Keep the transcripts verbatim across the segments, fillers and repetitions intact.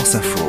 France Info.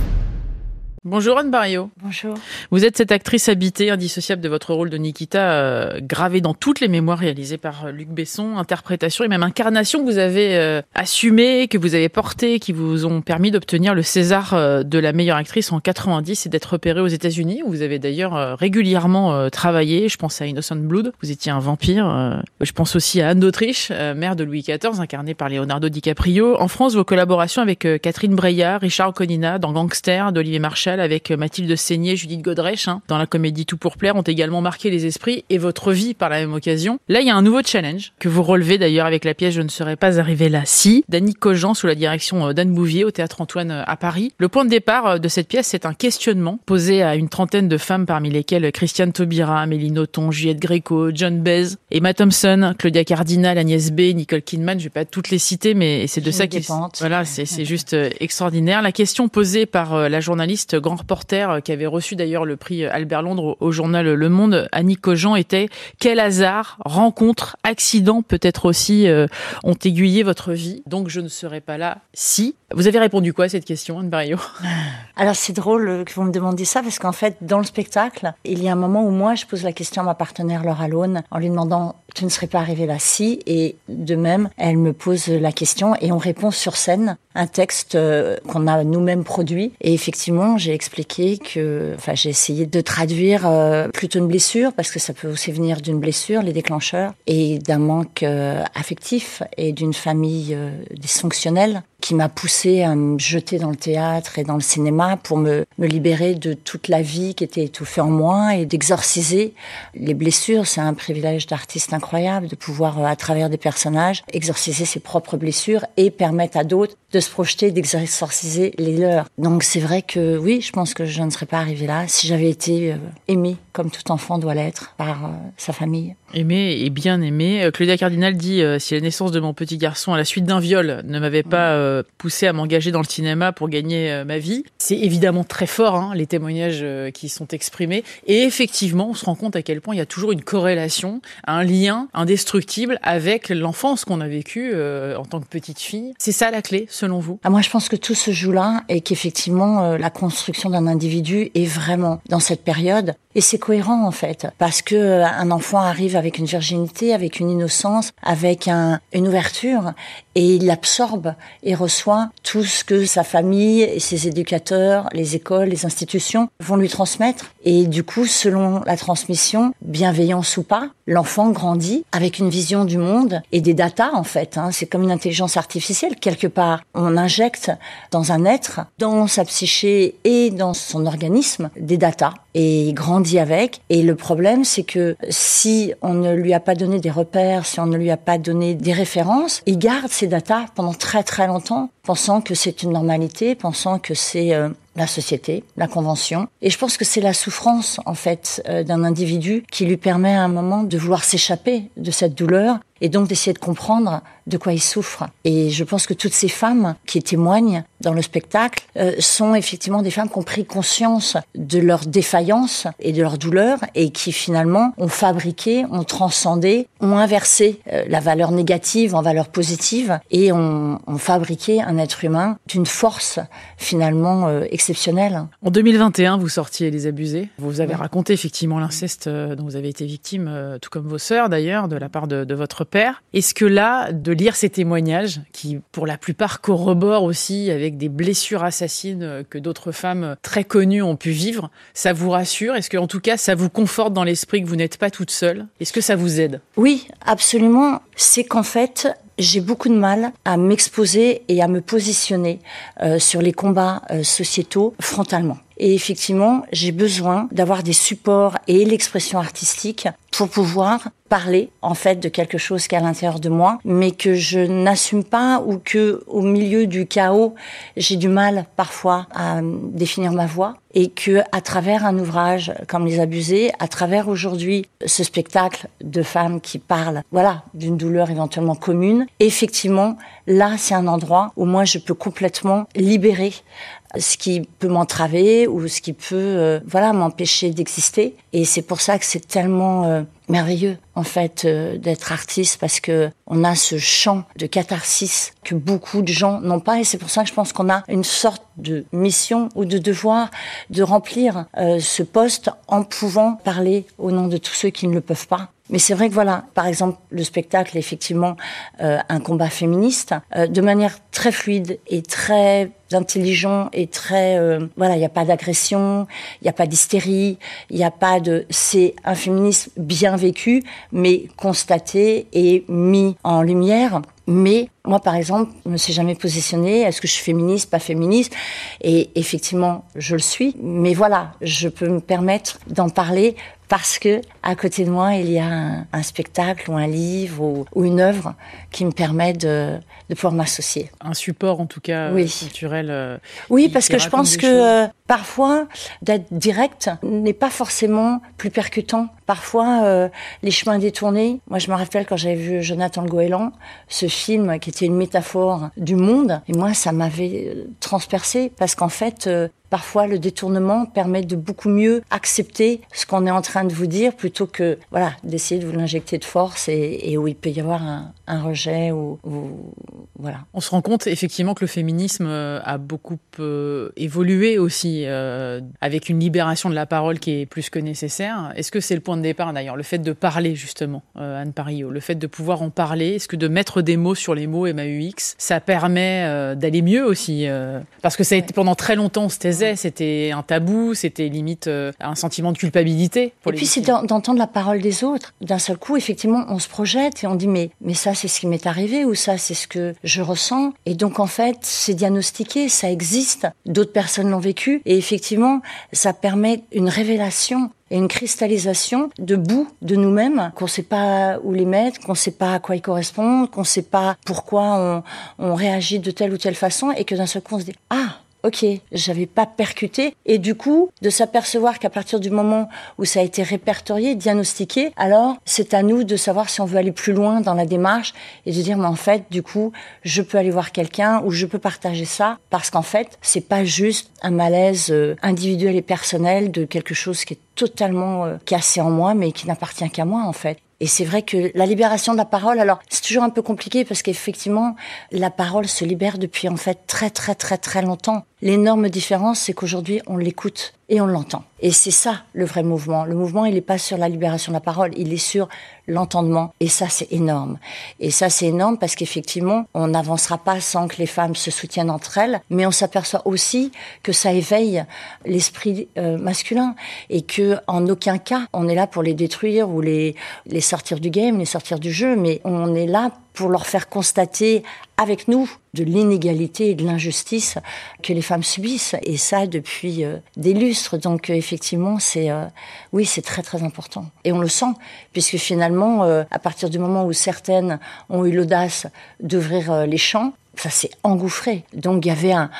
Bonjour Anne Barriot. Bonjour. Vous êtes cette actrice habitée, indissociable de votre rôle de Nikita, euh, gravée dans toutes les mémoires réalisées par Luc Besson, interprétation et même incarnation que vous avez euh, assumée, que vous avez portée, qui vous ont permis d'obtenir le César euh, de la meilleure actrice en quatre-vingt-dix et d'être repérée aux États-Unis, où vous avez d'ailleurs euh, régulièrement euh, travaillé. Je pense à Innocent Blood, vous étiez un vampire. Euh, je pense aussi à Anne d'Autriche, euh, mère de Louis quatorze, incarnée par Leonardo DiCaprio. En France, vos collaborations avec euh, Catherine Breillat, Richard Conina dans Gangster d'Olivier Marchal, avec Mathilde Seigné, Judith Godrèche, hein, dans la comédie Tout pour plaire, ont également marqué les esprits et votre vie par la même occasion. Là, il y a un nouveau challenge que vous relevez d'ailleurs avec la pièce Je ne serais pas arrivée là si, d'Annick Cogent sous la direction d'Anne Bouvier au Théâtre Antoine à Paris. Le point de départ de cette pièce, c'est un questionnement posé à une trentaine de femmes, parmi lesquelles Christiane Taubira, Amélie Nothomb, Juliette Gréco, John Baez, Emma Thompson, Claudia Cardinal, Agnès B, Nicole Kidman. Je vais pas toutes les citer, mais c'est de Je ça qu'il voilà, c'est c'est juste extraordinaire. La question posée par la journaliste grand reporter qui avait reçu d'ailleurs le prix Albert Londres au journal Le Monde, Annick Cogent, était « Quel hasard, rencontre, accident peut-être aussi euh, ont aiguillé votre vie, donc je ne serais pas là si ». Vous avez répondu quoi à cette question, Anne Barriot ? Alors c'est drôle que vous me demandiez ça, parce qu'en fait, dans le spectacle, il y a un moment où moi, je pose la question à ma partenaire Laura Lone, en lui demandant « Tu ne serais pas arrivée là si ?» Et de même, elle me pose la question et on répond sur scène, un texte euh, qu'on a nous-mêmes produit. Et effectivement, j'ai expliqué que, enfin, j'ai essayé de traduire euh, plutôt une blessure, parce que ça peut aussi venir d'une blessure, les déclencheurs, et d'un manque euh, affectif et d'une famille euh, dysfonctionnelle, qui m'a poussée à me jeter dans le théâtre et dans le cinéma pour me, me libérer de toute la vie qui était étouffée en moi et d'exorciser les blessures. C'est un privilège d'artiste incroyable de pouvoir, à travers des personnages, exorciser ses propres blessures et permettre à d'autres de se projeter, d'exorciser les leurs. Donc c'est vrai que oui, je pense que je ne serais pas arrivée là si j'avais été euh, aimée, comme tout enfant doit l'être, par euh, sa famille. Aimée et bien aimée. Claudia Cardinal dit euh, « Si la naissance de mon petit garçon à la suite d'un viol ne m'avait pas euh, poussée à m'engager dans le cinéma pour gagner euh, ma vie », c'est évidemment très fort, hein, les témoignages euh, qui sont exprimés. Et effectivement, on se rend compte à quel point il y a toujours une corrélation, un lien indestructible avec l'enfance qu'on a vécue euh, en tant que petite fille. C'est ça la clé, selon vous ? Ah, moi, je pense que tout se joue là et qu'effectivement, euh, la construction d'un individu est vraiment dans cette période. Et c'est cohérent, en fait, parce que euh, un enfant arrive avec une virginité, avec une innocence, avec un, une ouverture, et il absorbe et reçoit tout ce que sa famille et ses éducateurs, les écoles, les institutions vont lui transmettre. Et du coup, selon la transmission, bienveillance ou pas, l'enfant grandit avec une vision du monde et des datas, en fait. Hein. C'est comme une intelligence artificielle, quelque part. On injecte dans un être, dans sa psyché et dans son organisme, des datas. Et il grandit avec. Et le problème, c'est que si on ne lui a pas donné des repères, si on ne lui a pas donné des références, il garde ces datas pendant très très longtemps, pensant que c'est une normalité, pensant que c'est euh, la société, la convention. Et je pense que c'est la souffrance, en fait, euh, d'un individu qui lui permet à un moment de vouloir s'échapper de cette douleur et donc d'essayer de comprendre de quoi il souffre. Et je pense que toutes ces femmes qui témoignent dans le spectacle euh, sont effectivement des femmes qui ont pris conscience de leur défaillance et de leur douleur et qui finalement ont fabriqué, ont transcendé, ont inversé euh, la valeur négative en valeur positive et ont, ont fabriqué un être humain d'une force finalement euh, exceptionnelle. En deux mille vingt et un, vous sortiez Les Abusés. Vous avez ouais. raconté effectivement l'inceste dont vous avez été victime, euh, tout comme vos sœurs d'ailleurs, de la part de, de votre père. Est-ce que là, de lire ces témoignages, qui pour la plupart corroborent aussi avec des blessures assassines que d'autres femmes très connues ont pu vivre, ça vous rassure ? Est-ce que en tout cas, ça vous conforte dans l'esprit que vous n'êtes pas toute seule ? Est-ce que ça vous aide ? Oui, absolument. C'est qu'en fait, j'ai beaucoup de mal à m'exposer et à me positionner euh, sur les combats euh, sociétaux frontalement. Et effectivement, j'ai besoin d'avoir des supports et l'expression artistique pour pouvoir parler, en fait, de quelque chose qui est à l'intérieur de moi, mais que je n'assume pas ou que, au milieu du chaos, j'ai du mal, parfois, à définir ma voix. Et que, à travers un ouvrage comme Les Abusés, à travers aujourd'hui ce spectacle de femmes qui parlent, voilà, d'une douleur éventuellement commune, effectivement, là, c'est un endroit où moi, je peux complètement libérer ce qui peut m'entraver ou ce qui peut, euh, voilà, m'empêcher d'exister. Et c'est pour ça que c'est tellement euh, merveilleux en fait euh, d'être artiste parce que on a ce champ de catharsis que beaucoup de gens n'ont pas et c'est pour ça que je pense qu'on a une sorte de mission ou de devoir de remplir euh, ce poste en pouvant parler au nom de tous ceux qui ne le peuvent pas. Mais c'est vrai que voilà, par exemple, le spectacle est effectivement euh, un combat féministe euh, de manière très fluide et très intelligent et très euh, voilà, il n'y a pas d'agression, il n'y a pas d'hystérie, il n'y a pas de c'est un féminisme bien vécu mais constaté et mis en lumière. Mais moi, par exemple, je ne me suis jamais positionnée. Est-ce que je suis féministe, pas féministe ? Et effectivement, je le suis. Mais voilà, je peux me permettre d'en parler parce que à côté de moi, il y a un, un spectacle ou un livre ou, ou une œuvre qui me permet de, de pouvoir m'associer. Un support, en tout cas, oui. culturel. Euh, oui, parce que je pense que euh, parfois, d'être direct n'est pas forcément plus percutant. Parfois, euh, les chemins détournés. Moi, je me rappelle quand j'avais vu Jonathan le Goéland, ce film qui était une métaphore du monde. Et moi, ça m'avait transpercé parce qu'en fait, euh, parfois, le détournement permet de beaucoup mieux accepter ce qu'on est en train de vous dire plutôt que, voilà, d'essayer de vous l'injecter de force et, et où il peut y avoir un, un rejet ou, ou, voilà. On se rend compte effectivement que le féminisme a beaucoup euh, évolué aussi euh, avec une libération de la parole qui est plus que nécessaire. Est-ce que c'est le point de départ d'ailleurs, le fait de parler justement, euh, Anne Parillo, le fait de pouvoir en parler, est-ce que de mettre des mots sur les mots M A U X, ça permet euh, d'aller mieux aussi euh, parce que ça a été pendant très longtemps on se taisait, c'était un tabou, c'était limite euh, un sentiment de culpabilité. Pour et les puis victimes. C'est d'entendre la parole des autres. D'un seul coup, effectivement, on se projette et on dit mais mais ça c'est ce qui m'est arrivé ou ça c'est ce que je ressens. Et donc en fait, c'est diagnostiqué, ça existe. D'autres personnes l'ont vécu et effectivement, ça permet une révélation et une cristallisation de bouts de nous-mêmes qu'on ne sait pas où les mettre, qu'on ne sait pas à quoi ils correspondent, qu'on ne sait pas pourquoi on, on réagit de telle ou telle façon et que d'un seul coup on se dit ah. Ok, j'avais pas percuté. Et du coup, de s'apercevoir qu'à partir du moment où ça a été répertorié, diagnostiqué, alors c'est à nous de savoir si on veut aller plus loin dans la démarche et de dire, mais en fait, du coup, je peux aller voir quelqu'un ou je peux partager ça parce qu'en fait, c'est pas juste un malaise euh, individuel et personnel de quelque chose qui est totalement euh, cassé en moi, mais qui n'appartient qu'à moi, en fait. Et c'est vrai que la libération de la parole, alors c'est toujours un peu compliqué parce qu'effectivement, la parole se libère depuis en fait très très très très longtemps. L'énorme différence, c'est qu'aujourd'hui, on l'écoute et on l'entend. Et c'est ça, le vrai mouvement. Le mouvement, il n'est pas sur la libération de la parole, il est sur l'entendement. Et ça, c'est énorme. Et ça, c'est énorme parce qu'effectivement, on n'avancera pas sans que les femmes se soutiennent entre elles, mais on s'aperçoit aussi que ça éveille l'esprit euh, masculin et que en aucun cas, on est là pour les détruire ou les, les sortir du game, les sortir du jeu, mais on est là pour leur faire constater avec nous de l'inégalité et de l'injustice que les femmes subissent. Et ça, depuis euh, des lustres. Donc, euh, effectivement, c'est euh, oui, c'est très, très important. Et on le sent, puisque finalement, euh, à partir du moment où certaines ont eu l'audace d'ouvrir euh, les champs, ça s'est engouffré. Donc, il y avait un,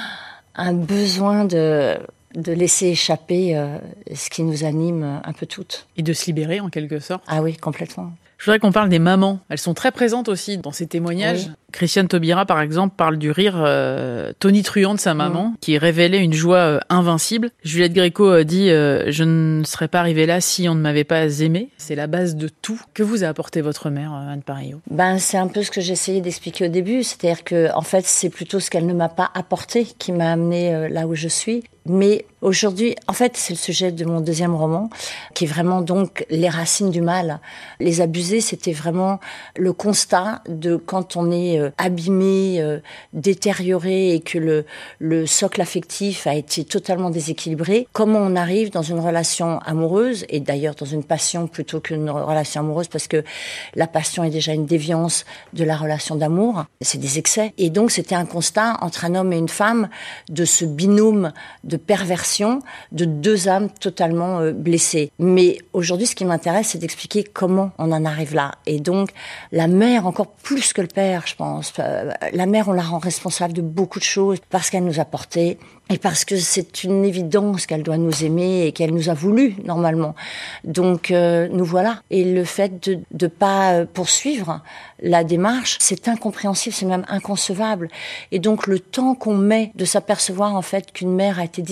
un besoin de... de laisser échapper euh, ce qui nous anime un peu toutes. Et de se libérer, en quelque sorte. Ah oui, complètement. Je voudrais qu'on parle des mamans. Elles sont très présentes aussi dans ces témoignages. Oui. Christiane Taubira, par exemple, parle du rire euh, tonitruant de sa maman, mmh. qui révélait une joie euh, invincible. Juliette Gréco euh, dit euh, « Je ne serais pas arrivée là si on ne m'avait pas aimée ». C'est la base de tout. Que vous a apporté votre mère, Anne Parillo ? Ben, c'est un peu ce que j'essayais d'expliquer au début. C'est-à-dire que, en fait, c'est plutôt ce qu'elle ne m'a pas apporté qui m'a amenée euh, là où je suis. Mais aujourd'hui, en fait, c'est le sujet de mon deuxième roman, qui est vraiment donc les racines du mal. Les abusés, c'était vraiment le constat de quand on est euh, abîmé, euh, détérioré et que le, le socle affectif a été totalement déséquilibré, comment on arrive dans une relation amoureuse, et d'ailleurs dans une passion plutôt qu'une relation amoureuse, parce que la passion est déjà une déviance de la relation d'amour, c'est des excès. Et donc, c'était un constat entre un homme et une femme de ce binôme de perversion de deux âmes totalement euh, blessées. Mais aujourd'hui, ce qui m'intéresse, c'est d'expliquer comment on en arrive là. Et donc, la mère, encore plus que le père, je pense, euh, la mère, on la rend responsable de beaucoup de choses parce qu'elle nous a portés et parce que c'est une évidence qu'elle doit nous aimer et qu'elle nous a voulu, normalement. Donc, euh, nous voilà. Et le fait de ne pas poursuivre la démarche, c'est incompréhensible, c'est même inconcevable. Et donc, le temps qu'on met de s'apercevoir, en fait, qu'une mère a été dysfonctionnelle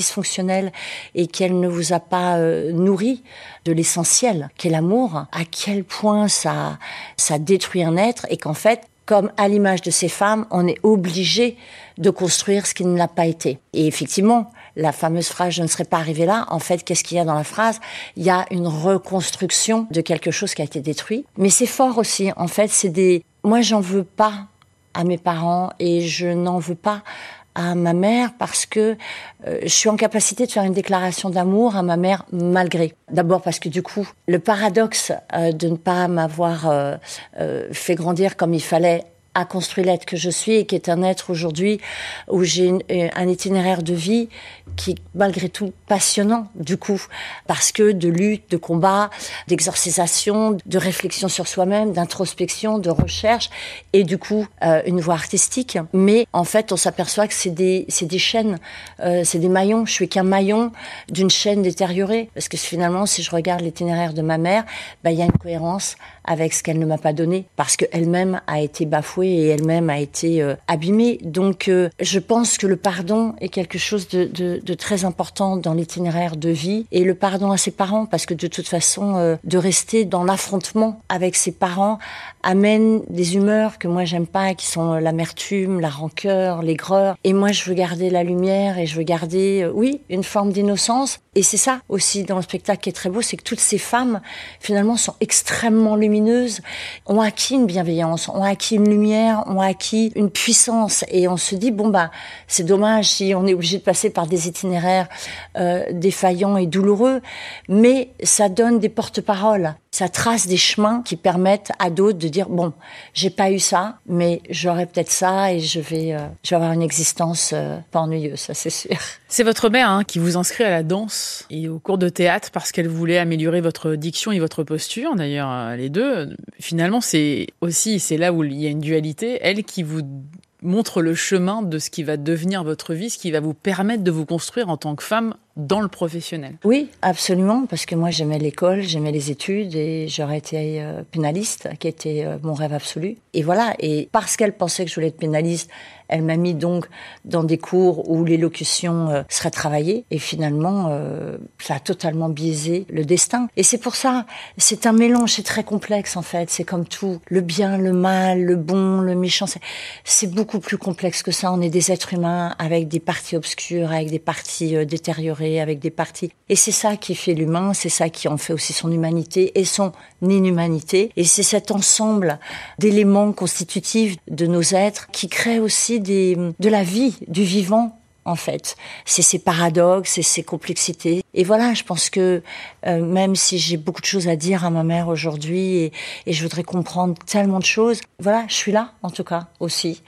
émotionnel et qu'elle ne vous a pas euh, nourri de l'essentiel, qu'est l'amour, à quel point ça, ça détruit un être et qu'en fait, comme à l'image de ces femmes, on est obligé de construire ce qui ne l'a pas été. Et effectivement, la fameuse phrase « je ne serais pas arrivée là », en fait, qu'est-ce qu'il y a dans la phrase ? Il y a une reconstruction de quelque chose qui a été détruit. Mais c'est fort aussi, en fait, c'est des... Moi, j'en veux pas à mes parents et je n'en veux pas à ma mère parce que euh, je suis en capacité de faire une déclaration d'amour à ma mère malgré. D'abord parce que du coup, le paradoxe euh, de ne pas m'avoir euh, euh, fait grandir comme il fallait a construit l'être que je suis et qui est un être aujourd'hui où j'ai une, un itinéraire de vie qui est malgré tout passionnant du coup parce que de lutte, de combat, d'exorcisation, de réflexion sur soi-même, d'introspection, de recherche et du coup euh, une voie artistique. Mais en fait, on s'aperçoit que c'est des c'est des chaînes, euh, c'est des maillons. Je suis qu'un maillon d'une chaîne détériorée parce que finalement, si je regarde l'itinéraire de ma mère, ben il y a une cohérence avec ce qu'elle ne m'a pas donné parce que elle-même a été bafouée et elle-même a été euh, abîmée. Donc, euh, je pense que le pardon est quelque chose de, de, de très important dans l'itinéraire de vie et le pardon à ses parents parce que de toute façon, euh, de rester dans l'affrontement avec ses parents amène des humeurs que moi j'aime pas, qui sont l'amertume, la rancœur, l'aigreur. Et moi, je veux garder la lumière et je veux garder, euh, oui, une forme d'innocence. Et c'est ça aussi dans le spectacle qui est très beau, c'est que toutes ces femmes, finalement, sont extrêmement lumineuses, ont acquis une bienveillance, ont acquis une lumière, ont acquis une puissance. Et on se dit, bon, bah, c'est dommage si on est obligé de passer par des itinéraires euh, défaillants et douloureux, mais ça donne des porte-paroles. Ça trace des chemins qui permettent à d'autres de dire, bon, j'ai pas eu ça, mais j'aurai peut-être ça et je vais, euh, je vais avoir une existence euh, pas ennuyeuse, ça c'est sûr. C'est votre mère hein, qui vous inscrit à la danse et au cours de théâtre parce qu'elle voulait améliorer votre diction et votre posture. D'ailleurs, les deux, finalement, c'est aussi, c'est là où il y a une dualité, elle qui vous montre le chemin de ce qui va devenir votre vie, ce qui va vous permettre de vous construire en tant que femme dans le professionnel. Oui, absolument, parce que moi j'aimais l'école, j'aimais les études et j'aurais été euh, pénaliste, qui était euh, mon rêve absolu. Et voilà, et parce qu'elle pensait que je voulais être pénaliste, elle m'a mis donc dans des cours où l'élocution euh, serait travaillée et finalement euh, ça a totalement biaisé le destin. Et c'est pour ça, c'est un mélange, c'est très complexe en fait, c'est comme tout, le bien, le mal, le bon, le méchant, c'est, c'est beaucoup plus complexe que ça. On est des êtres humains avec des parties obscures, avec des parties euh, détériorées, avec des parties. Et c'est ça qui fait l'humain, c'est ça qui en fait aussi son humanité et son inhumanité. Et c'est cet ensemble d'éléments constitutifs de nos êtres qui crée aussi des, de la vie, du vivant, en fait. C'est ces paradoxes, c'est ces complexités. Et voilà, je pense que euh, même si j'ai beaucoup de choses à dire à ma mère aujourd'hui et, et je voudrais comprendre tellement de choses, voilà, je suis là, en tout cas, aussi.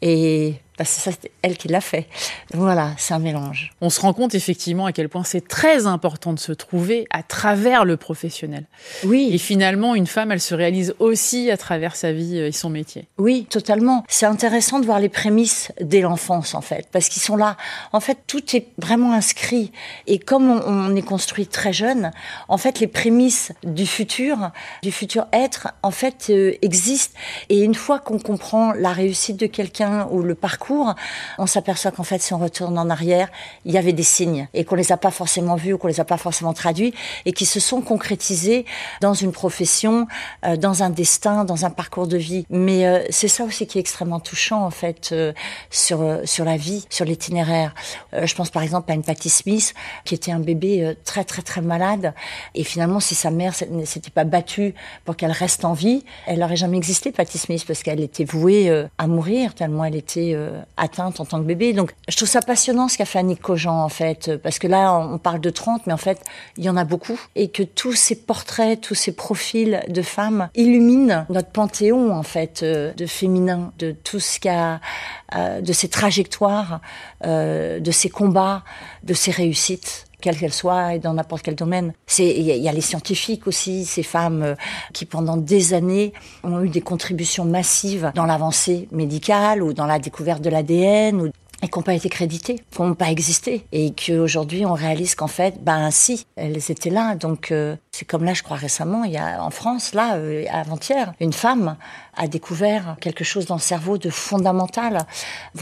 Et bah, c'est ça, c'est elle qui l'a fait. Donc voilà, c'est un mélange. On se rend compte effectivement à quel point c'est très important de se trouver à travers le professionnel. Oui. Et finalement, une femme, elle se réalise aussi à travers sa vie et son métier. Oui, totalement. C'est intéressant de voir les prémices dès l'enfance, en fait, parce qu'ils sont là. En fait, tout est vraiment inscrit. Et comme on, on est construit très jeune, en fait, les prémices du futur, du futur être, en fait, euh, existent. Et une fois qu'on comprend la réussite de quelqu'un ou le parcours, on s'aperçoit qu'en fait, si on retourne en arrière, il y avait des signes et qu'on les a pas forcément vus ou qu'on les a pas forcément traduits et qui se sont concrétisés dans une profession, euh, dans un destin, dans un parcours de vie. Mais euh, c'est ça aussi qui est extrêmement touchant en fait euh, sur euh, sur la vie, sur l'itinéraire. Euh, je pense par exemple à une Patti Smith qui était un bébé euh, très très très malade et finalement si sa mère ne s'était pas battue pour qu'elle reste en vie, elle n'aurait jamais existé Patti Smith parce qu'elle était vouée euh, à mourir tellement elle était euh, atteinte en tant que bébé. Donc, je trouve ça passionnant ce qu'a fait Annick Cogent, en fait, parce que là, on parle de trente, mais en fait, il y en a beaucoup. Et que tous ces portraits, tous ces profils de femmes illuminent notre panthéon, en fait, de féminin, de tout ce qu'il y a, de ces trajectoires, de ces combats, de ces réussites, quelle qu'elle soit et dans n'importe quel domaine. C'est, il y, y a les scientifiques aussi, ces femmes euh, qui pendant des années ont eu des contributions massives dans l'avancée médicale ou dans la découverte de l'A D N ou et qui n'ont pas été créditées, qui n'ont pas existé. Et qu'aujourd'hui, on réalise qu'en fait, ben si, elles étaient là. Donc, euh, c'est comme là, je crois récemment, il y a en France, là, euh, avant-hier, une femme a découvert quelque chose dans le cerveau de fondamental. Voilà.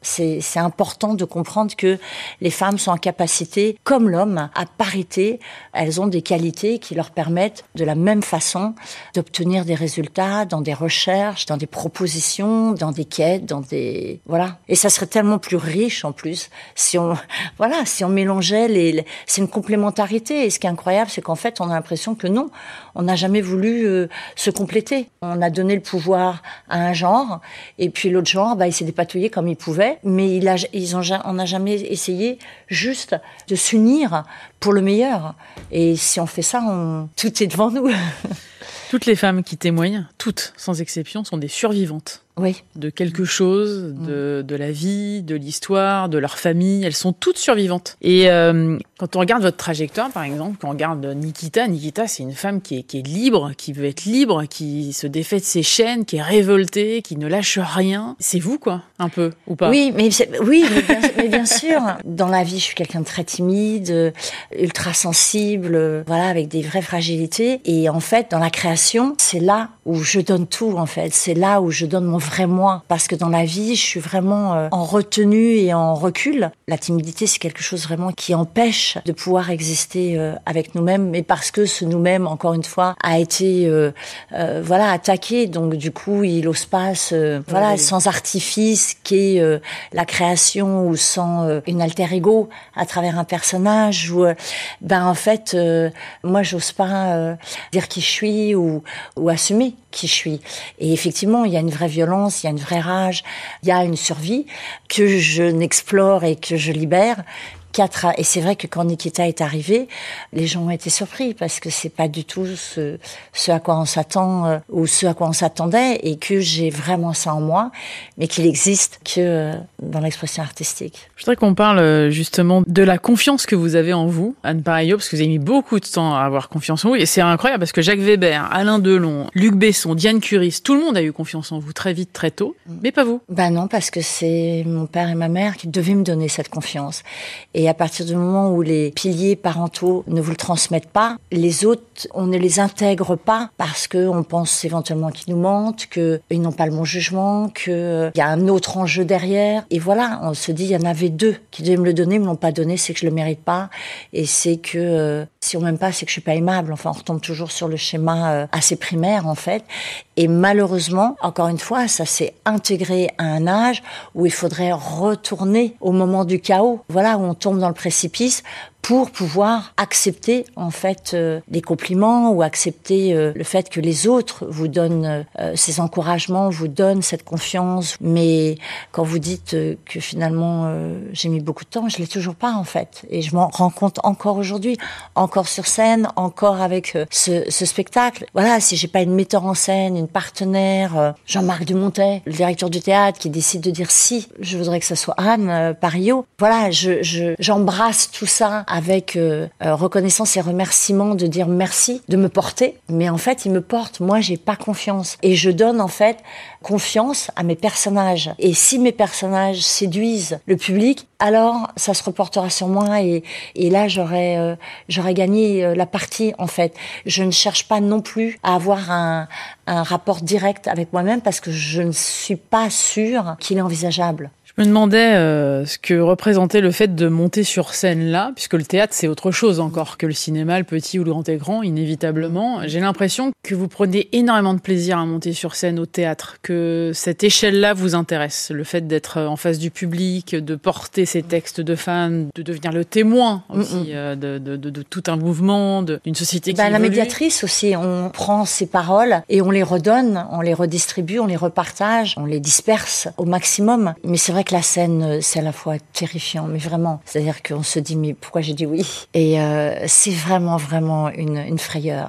C'est, c'est important de comprendre que les femmes sont en capacité, comme l'homme, à parité. Elles ont des qualités qui leur permettent, de la même façon, d'obtenir des résultats dans des recherches, dans des propositions, dans des quêtes, dans des... Voilà. Et ça serait tellement plus riche, en plus, si on, voilà, si on mélangeait les, les... C'est une complémentarité. Et ce qui est incroyable, c'est qu'en fait, on a l'impression que non, on n'a jamais voulu euh, se compléter. On a donné le pouvoir à un genre, et puis l'autre genre, bah, il s'est dépatouillé comme il pouvait, mais il a, ils ont, on n'a jamais essayé juste de s'unir pour le meilleur. Et si on fait ça, on, tout est devant nous. Toutes les femmes qui témoignent, toutes, sans exception, sont des survivantes. Oui. De quelque chose, de, de la vie, de l'histoire, de leur famille. Elles sont toutes survivantes. Et euh, quand on regarde votre trajectoire, par exemple, quand on regarde Nikita, Nikita, c'est une femme qui est, qui est libre, qui veut être libre, qui se défait de ses chaînes, qui est révoltée, qui ne lâche rien. C'est vous, quoi, un peu, ou pas? Oui, mais, c'est, oui, mais bien, mais bien sûr. Dans la vie, je suis quelqu'un de très timide, ultra sensible, voilà, avec des vraies fragilités. Et en fait, dans la création, c'est là où je donne tout, en fait. C'est là où je donne mon vrai moi. Parce que dans la vie, je suis vraiment euh, en retenue et en recul. La timidité, c'est quelque chose vraiment qui empêche de pouvoir exister euh, avec nous-mêmes. Mais parce que ce nous-mêmes, encore une fois, a été euh, euh, voilà, attaqué. Donc du coup, il ose pas se, voilà, oui. sans artifice qu'est euh, la création, ou sans euh, une alter ego à travers un personnage. Ou, euh, ben en fait, euh, moi, j'ose pas euh, dire qui je suis, ou, ou assumer qui je suis. Et effectivement, il y a une vraie violence, il y a une vraie rage, il y a une survie que je n'explore et que je libère. Quatre, et c'est vrai que quand Nikita est arrivé, les gens ont été surpris parce que c'est pas du tout ce, ce à quoi on s'attend euh, ou ce à quoi on s'attendait, et que j'ai vraiment ça en moi, mais qu'il existe que euh, dans l'expression artistique. Je voudrais qu'on parle justement de la confiance que vous avez en vous, Anne Parillo, parce que vous avez mis beaucoup de temps à avoir confiance en vous, et c'est incroyable parce que Jacques Weber, Alain Delon, Luc Besson, Diane Curis, tout le monde a eu confiance en vous très vite, très tôt, mais pas vous. Ben non, parce que c'est mon père et ma mère qui devaient me donner cette confiance. Et à partir du moment où les piliers parentaux ne vous le transmettent pas, les autres, on ne les intègre pas parce que on pense éventuellement qu'ils nous mentent, qu'ils n'ont pas le bon jugement, qu'il y a un autre enjeu derrière. Et voilà, on se dit, il y en avait deux qui devaient me le donner, me l'ont pas donné, c'est que je le mérite pas. Et c'est que euh, si on m'aime pas, c'est que je suis pas aimable. Enfin, on retombe toujours sur le schéma euh, assez primaire, en fait. Et malheureusement, encore une fois, ça s'est intégré à un âge où il faudrait retourner au moment du chaos. Voilà, où on tombe dans le précipice pour pouvoir accepter en fait euh, les compliments, ou accepter euh, le fait que les autres vous donnent euh, ces encouragements, vous donnent cette confiance. Mais quand vous dites euh, que finalement euh, j'ai mis beaucoup de temps, je l'ai toujours pas en fait, et je m'en rends compte encore aujourd'hui, encore sur scène, encore avec euh, ce, ce spectacle. Voilà, si j'ai pas une metteur en scène, une partenaire, euh, Jean-Marc Dumontet, le directeur du théâtre, qui décide de dire si, je voudrais que ça soit Anne euh, Parillo. Voilà, je, je j'embrasse tout ça avec euh, euh, reconnaissance et remerciement, de dire merci, de me porter. Mais en fait, il me porte. Moi, j'ai pas confiance. Et je donne, en fait, confiance à mes personnages. Et si mes personnages séduisent le public, alors ça se reportera sur moi, et, et là, j'aurais, euh, j'aurais gagné euh, la partie, en fait. Je ne cherche pas non plus à avoir un, un rapport direct avec moi-même, parce que je ne suis pas sûre qu'il est envisageable. Je me demandais euh, ce que représentait le fait de monter sur scène là, puisque le théâtre c'est autre chose encore que le cinéma, le petit ou le grand écran, inévitablement. J'ai l'impression que vous prenez énormément de plaisir à monter sur scène au théâtre, que cette échelle-là vous intéresse, le fait d'être en face du public, de porter ces textes de fans, de devenir le témoin aussi euh, de, de, de, de tout un mouvement, de, d'une société qui ben, évolue. La médiatrice aussi, on prend ces paroles et on les redonne, on les redistribue, on les repartage, on les disperse au maximum. Mais c'est vrai que la scène, c'est à la fois terrifiant, mais vraiment. C'est-à-dire qu'on se dit, mais pourquoi j'ai dit oui? Et euh, c'est vraiment, vraiment une, une frayeur.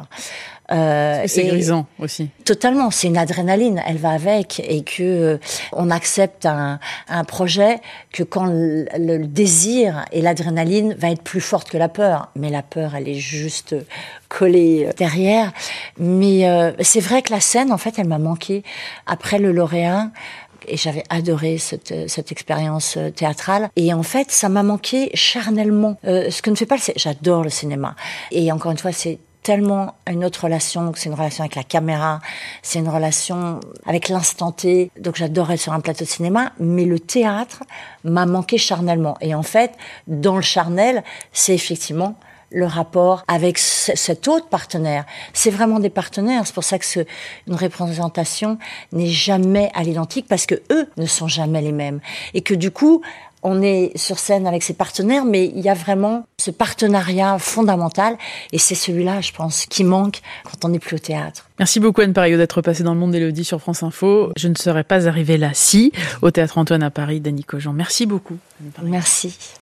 Euh, c'est grisant aussi. Totalement, c'est une adrénaline, elle va avec, et que euh, on accepte un, un projet que quand le, le désir et l'adrénaline va être plus forte que la peur, mais la peur, elle est juste collée derrière. Mais euh, c'est vrai que la scène, en fait, elle m'a manqué après le lauréat. Et j'avais adoré cette, cette expérience théâtrale. Et en fait, ça m'a manqué charnellement. Euh, ce que ne fait pas le cinéma. J'adore le cinéma. Et encore une fois, c'est tellement une autre relation, c'est une relation avec la caméra, c'est une relation avec l'instant T. Donc j'adorais être sur un plateau de cinéma, mais le théâtre m'a manqué charnellement. Et en fait, dans le charnel, c'est effectivement le rapport avec ce, cet autre partenaire. C'est vraiment des partenaires. C'est pour ça que ce, une représentation n'est jamais à l'identique, parce que eux ne sont jamais les mêmes. Et que du coup, on est sur scène avec ses partenaires, mais il y a vraiment ce partenariat fondamental. Et c'est celui-là, je pense, qui manque quand on n'est plus au théâtre. Merci beaucoup Anne Parillaud d'être passée dans le monde d'Élodie sur France Info. Je ne serais pas arrivée là si, au Théâtre Antoine à Paris, Dany Cogent. Merci beaucoup. Merci.